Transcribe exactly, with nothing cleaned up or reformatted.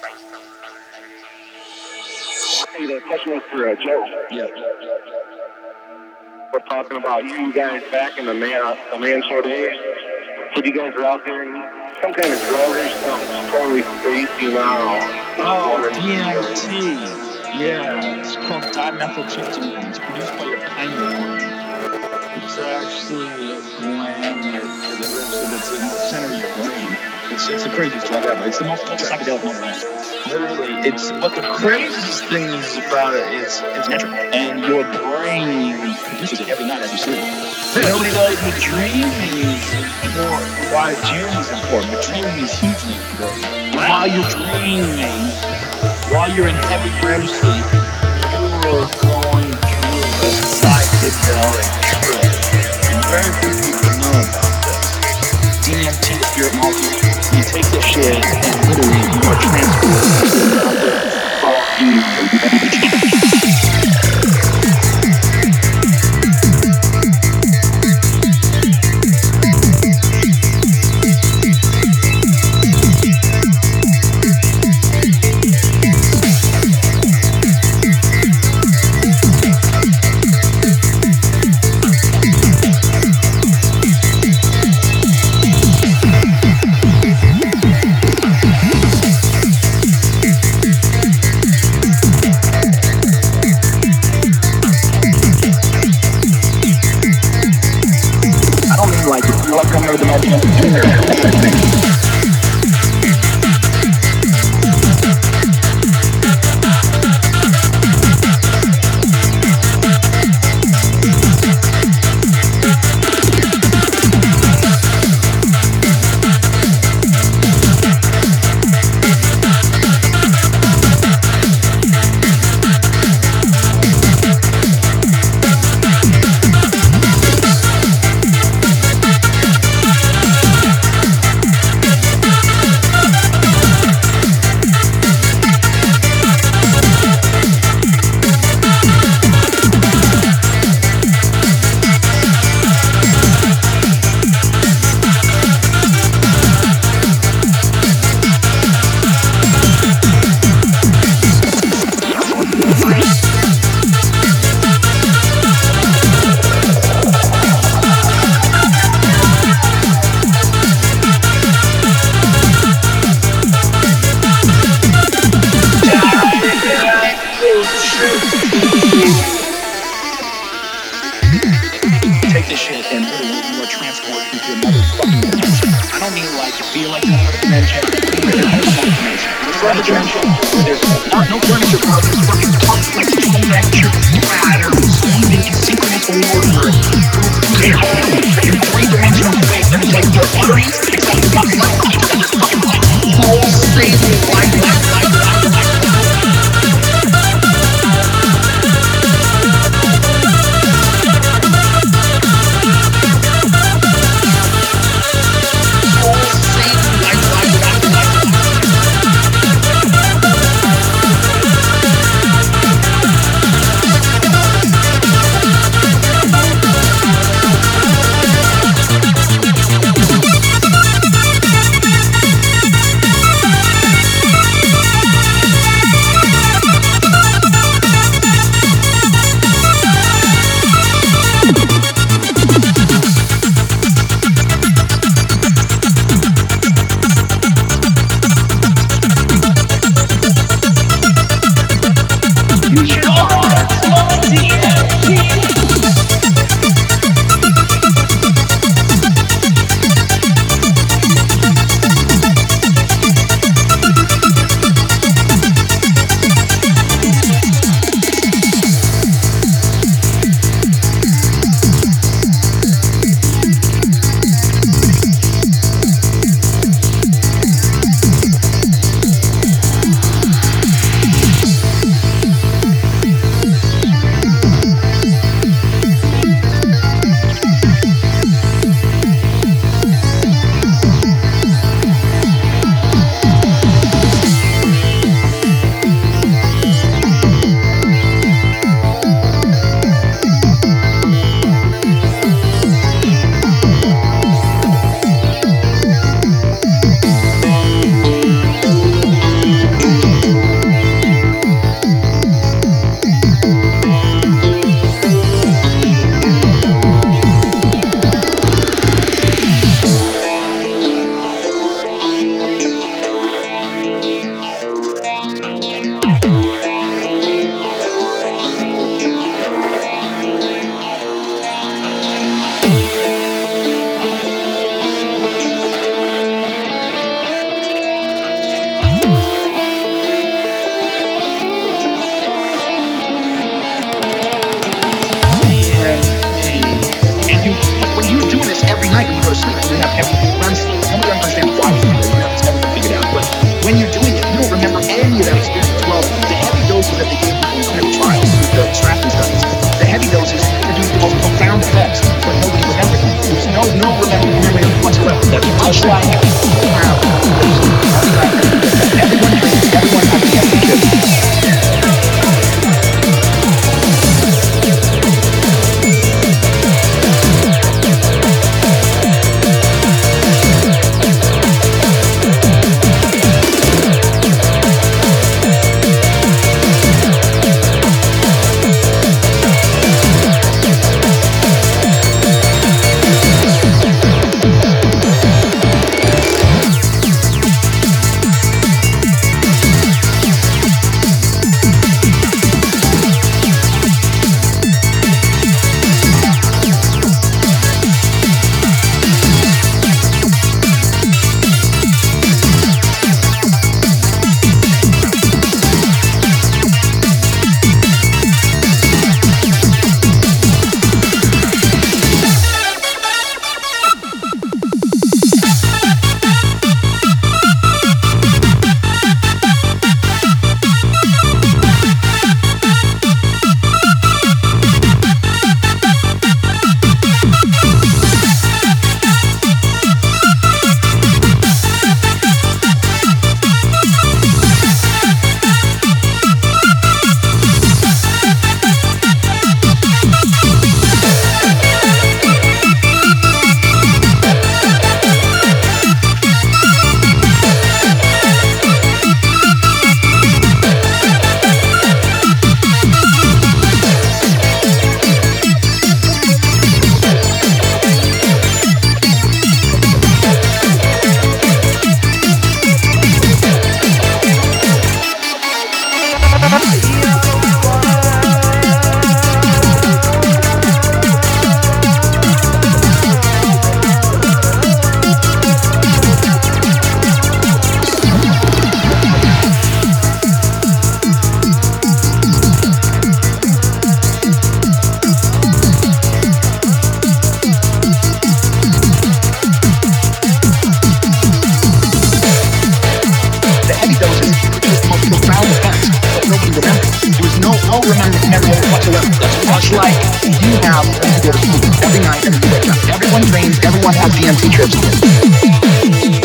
Hey, the question was for uh, Joe. Yeah. We're talking about you guys back in the man, the man show days. So you guys are out there and some kind of drug or something totally crazy now. Oh, D M T. Yeah, it's called dimethyltryptamine. It's produced by your pineal gland. It's actually a gland that that's in the center of your brain. It's, it's the craziest drug ever. It's the most psychedelic one around. Literally, it's but the craziest thing is about it is it's natural, and your brain produces it every night as you sleep. Nobody knows what dreaming is important. Why dreaming is important? But dreaming is hugely important. While you're dreaming, while you're in heavy R E M sleep, you're going through a psychedelic trip. And very few people know about this. D M T, the spirit molecule. You take the shit and literally you are transported to another fucking like it. You like coming over the magic. Take this shit and literally you are transported into another fucking dimension. I don't mean like you feel like you're in another dimension. You're in another dimension. It's another dimension where there's not no furniture, bro. There's fucking complex geometric patterns moving in synchronous order. In three-dimensional space, and it's like your arteries, it's like fucking like this fucking pulsating life, life, life, life, life. just like you have everyone drinks, everyone has the empty chips. Much like you have when you go to sleep every night and you wake up. Everyone trains, everyone has D M T trips.